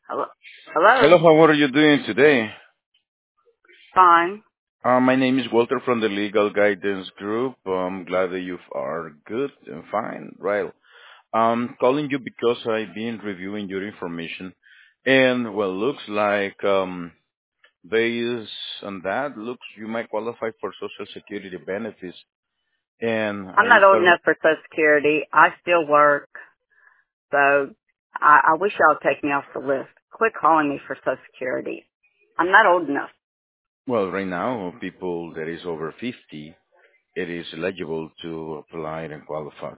Hello? Hello, Hello? how are you doing today? Fine. My name is Walter from the Legal Guidance Group. I'm glad that you are good and fine. Right. I'm calling you because I've been reviewing your information, and well, looks like based on that, looks you might qualify for Social Security benefits. And I'm I not old got enough for Social Security. I still work, so I wish y'all would take me off the list. Quit calling me for Social Security. I'm not old enough. well, right now, people that is over 50, it is eligible to apply and qualify.